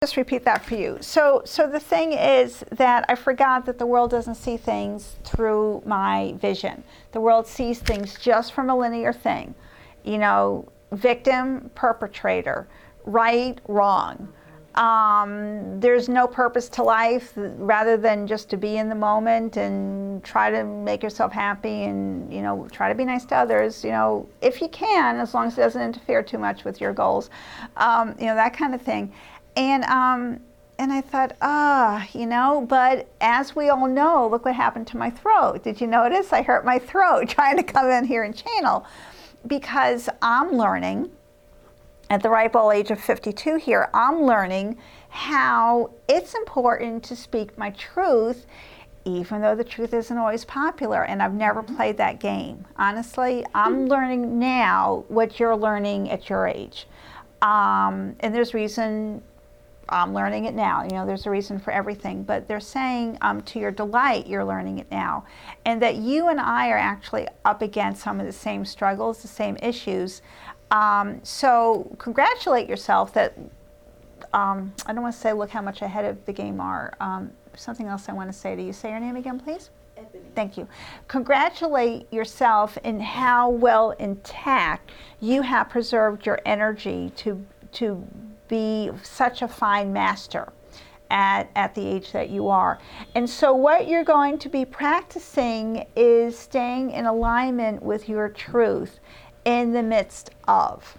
Just repeat that for you. So the thing is that I forgot that the world doesn't see things through my vision. The world sees things just from a linear thing. You know, victim, perpetrator, right, wrong. There's no purpose to life rather than just to be in the moment and try to make yourself happy and, you know, try to be nice to others, you know, if you can, as long as it doesn't interfere too much with your goals, you know, that kind of thing. And I thought, you know, but as we all know, look what happened to my throat. Did you notice? I hurt my throat trying to come in here and channel, because I'm learning at the ripe old age of 52 here, I'm learning how it's important to speak my truth, even though the truth isn't always popular. And I've never played that game. Honestly, I'm learning now what you're learning at your age. And there's reason I'm learning it now. You know, there's a reason for everything. But they're saying, to your delight, you're learning it now. And that you and I are actually up against some of the same struggles, the same issues. So congratulate yourself that, I don't want to say look how much ahead of the game are. Something else I want to say to you. Say your name again, please. Ebony. Thank you. Congratulate yourself in how well intact you have preserved your energy to be such a fine master at the age that you are. And so what you're going to be practicing is staying in alignment with your truth in the midst of.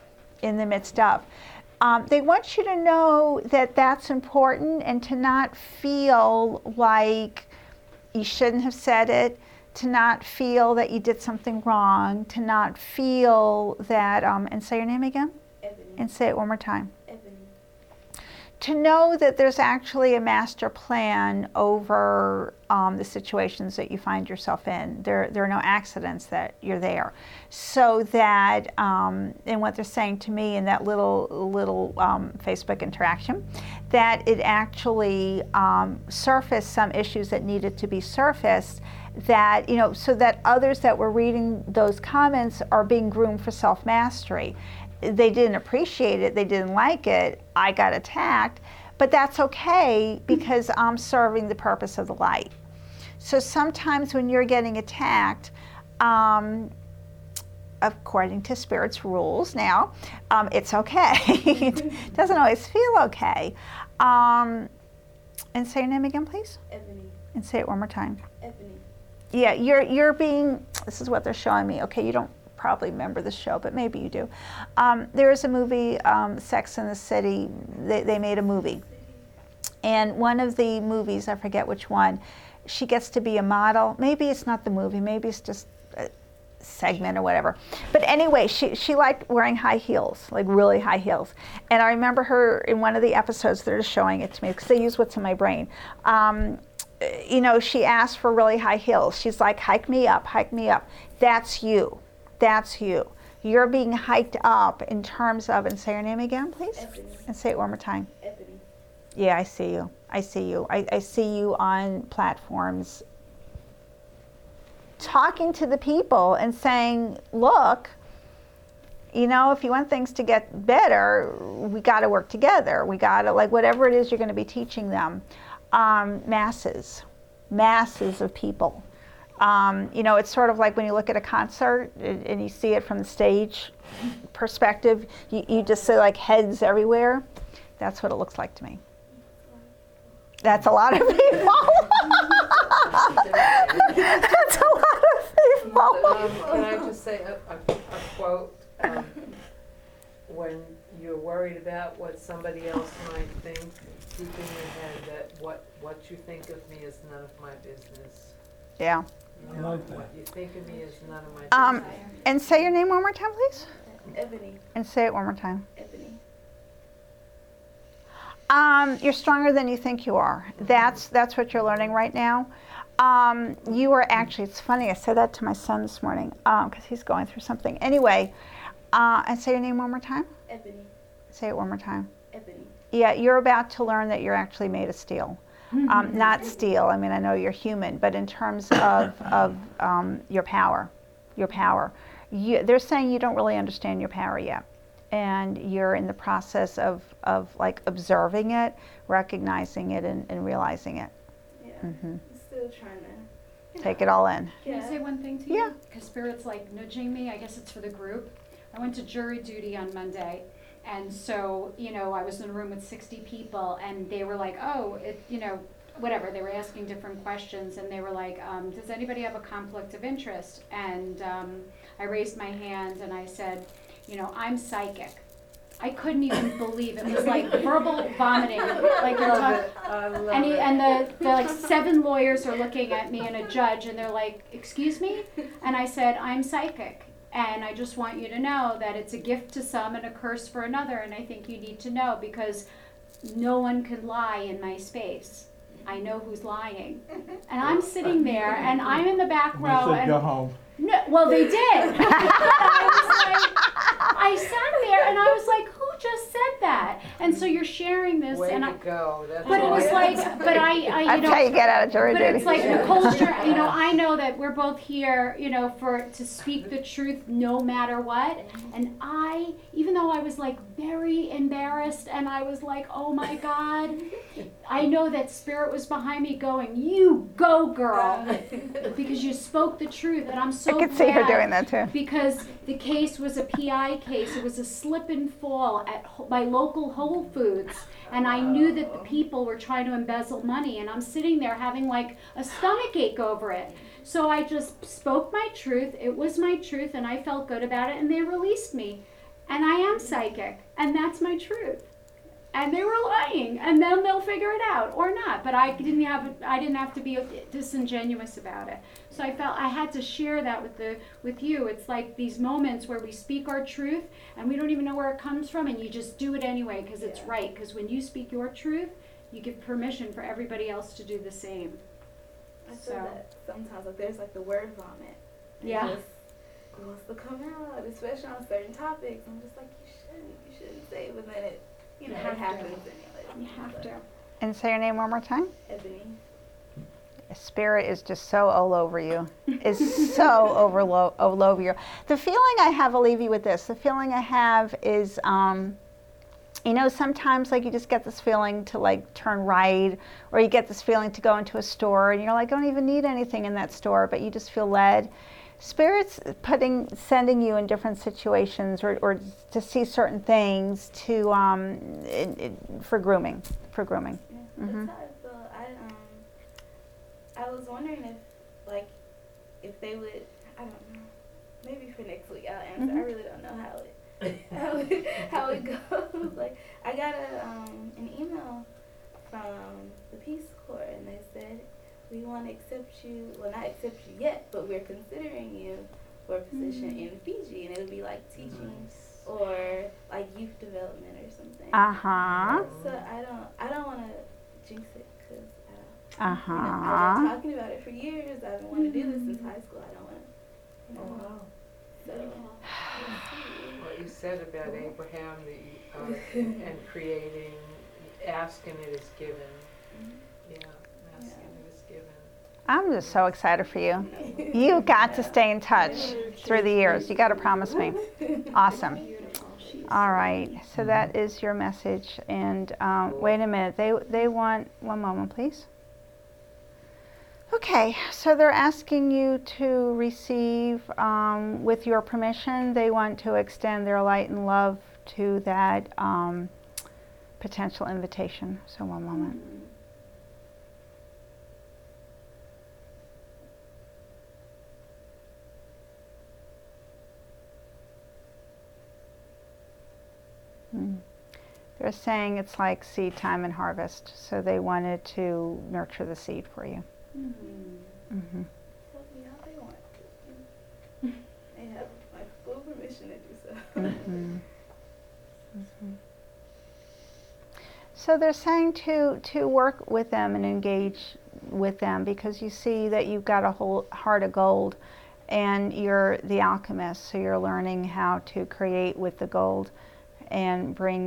They want you to know that that's important and to not feel like you shouldn't have said it, to not feel that you did something wrong, to not feel that, and say your name again? Ebony. And say it one more time. Ebony. To know that there's actually a master plan over the situations that you find yourself in. There are no accidents that you're there. So that, and what they're saying to me in that little Facebook interaction, that it actually surfaced some issues that needed to be surfaced, that, you know, so that others that were reading those comments are being groomed for self-mastery. They didn't appreciate it, they didn't like it, I got attacked, but that's okay because I'm serving the purpose of the light. So sometimes when you're getting attacked, according to Spirit's rules now, it's okay. It doesn't always feel okay. And say your name again, please. Ebony. And say it one more time. Ebony. Yeah, you're being, this is what they're showing me. Okay, you don't probably remember the show, but maybe you do. There is a movie, Sex and the City. They made a movie. And one of the movies, I forget which one, she gets to be a model. Maybe it's not the movie, maybe it's just a segment or whatever. But anyway, she liked wearing high heels, like really high heels. And I remember her in one of the episodes, they're just showing it to me because they use what's in my brain. You know, she asked for really high heels. She's like, hike me up, hike me up. That's you. That's you. You're being hiked up in terms of, and say your name again, please. Ebony. And say it one more time. Ebony. Yeah, I see you. I see you. I see you on platforms talking to the people and saying, look, you know, if you want things to get better, we got to work together. We got to, like, whatever it is you're going to be teaching them. Masses of people. You know, it's sort of like when you look at a concert and you see it from the stage perspective, you just see like heads everywhere. That's what it looks like to me. That's a lot of people. That's a lot of people. Can I just say a quote? When you're worried about what somebody else might think, keep in your head that what you think of me is none of my business. Yeah. You know, what you think of me is none of my business. And say your name one more time, please. Ebony. And say it one more time. Ebony. You're stronger than you think you are. That's what you're learning right now. You are actually, it's funny, I said that to my son this morning because he's going through something. Anyway, and say your name one more time. Ebony. Say it one more time. Ebony. Yeah, you're about to learn that you're actually made of steel. Not steel, I mean, I know you're human, but in terms of your power. They're saying you don't really understand your power yet. and you're in the process of like observing it, recognizing it, and realizing it. Yeah. Mm-hmm. I'm still trying to Take it all in. Can I say one thing to you? Yeah. Because Spirit's like nudging me. I guess it's for the group. I went to jury duty on Monday. And so, you know, I was in a room with 60 people and they were like, oh, you know, whatever. They were asking different questions and they were like, does anybody have a conflict of interest? And I raised my hand and I said, you know, I'm psychic. I couldn't even believe it. It was like verbal vomiting. Like you're talking. I love And, it. and the like 7 lawyers are looking at me and a judge and they're like, excuse me? And I said, I'm psychic. And I just want you to know that it's a gift to some and a curse for another. And I think you need to know because no one can lie in my space. I know who's lying. And I'm sitting there and I'm in the back We row. said And go home. no, well, they did. I sat there and I was like, who just said that? And so you're sharing this, Way and to go. That's but it was awesome. like, but I you That's how you know, get out of jury but duty. it's like Nicole's, you know, I know that we're both here, you know, to speak the truth no matter what. And I, even though I was like very embarrassed and I was like, oh my God, I know that Spirit was behind me going, you go girl, because you spoke the truth. And I'm so I could see her glad doing that too. because the case was a PI case. It was a slip and fall at my local Whole Foods. And I knew that the people were trying to embezzle money. And I'm sitting there having like a stomach ache over it. So I just spoke my truth. It was my truth. And I felt good about it. And they released me. And I am psychic. And that's my truth. And they were lying, and then they'll figure it out or not. But I didn't have to be disingenuous about it. So I felt I had to share that with you. It's like these moments where we speak our truth, and we don't even know where it comes from, and you just do it anyway because it's right. Because when you speak your truth, you give permission for everybody else to do the same. I So- feel that sometimes like there's like the word vomit. And Yeah. It wants to come out, especially on certain topics. I'm just like, you shouldn't say it, but then it, you know, You it have to. happens anyway. You have to. And say your name one more time. Ebony. Spirit is just so all over you. Is so all over you. The feeling I have, I'll leave you with this. The feeling I have is, you know, sometimes like you just get this feeling to like turn right, or you get this feeling to go into a store and you're like, I don't even need anything in that store, but you just feel led. Spirit's sending you in different situations or to see certain things to for grooming. Yeah, Mhm. that's how I feel. I was wondering if they would, I don't know, maybe for next week I'll answer. Mhm. I really don't know how it goes. Like I got an email from the Peace Corps and they said we want to accept you. Well, not accept you yet, but we're considering you for a position in Fiji, and it'll be like teaching or like youth development or something. Uh-huh. So I don't want to jinx it because Uh-huh. I've been talking about it for years. I've been wanting to do this since high school. I don't want to, Oh, wow. So, What you said about Abraham and creating, asking it is given. Yeah, asking it is given. I'm just so excited for you. You got to stay in touch through the years. You got to promise me. Awesome. Beautiful. She's All right. So that is your message. And wait a minute. They want one moment, please. Okay. So they're asking you to receive, with your permission, they want to extend their light and love to that potential invitation. So one moment. They're saying it's like seed time and harvest, so they wanted to nurture the seed for you. Mm-hmm. tell me how they want to. They have my full permission to do so. Mm-hmm. Mm-hmm. So they're saying to work with them and engage with them because you see that you've got a whole heart of gold, and you're the alchemist, so you're learning how to create with the gold and bring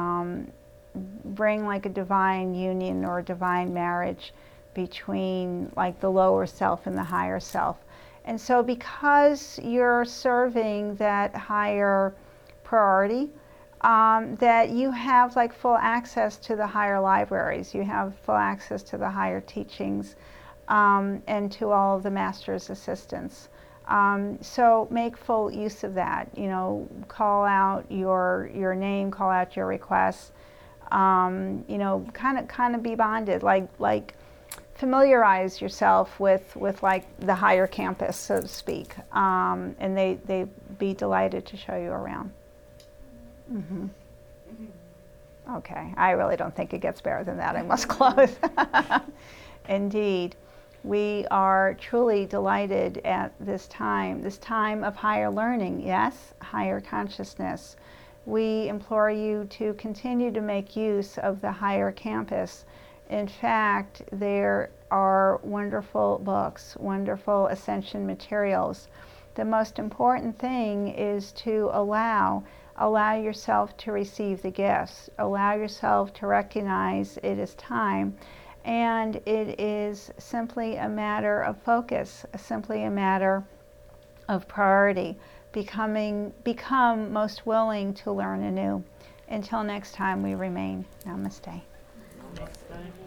like a divine union or a divine marriage between like the lower self and the higher self. And so because you're serving that higher priority that you have like full access to the higher libraries, you have full access to the higher teachings, and to all of the master's assistants. So make full use of that. You know, call out your name, call out your requests. You know, kind of be bonded, like familiarize yourself with like the higher campus, so to speak, and they'd be delighted to show you around. Mm-hmm. Okay, I really don't think it gets better than that. I must close. Indeed. We are truly delighted at this time of higher learning, yes, higher consciousness. We implore you to continue to make use of the higher campus. In fact, there are wonderful books, wonderful ascension materials. The most important thing is to allow yourself to receive the gifts, allow yourself to recognize it is time. And it is simply a matter of focus, simply a matter of priority. Become most willing to learn anew. Until next time, we remain. Namaste. Next time.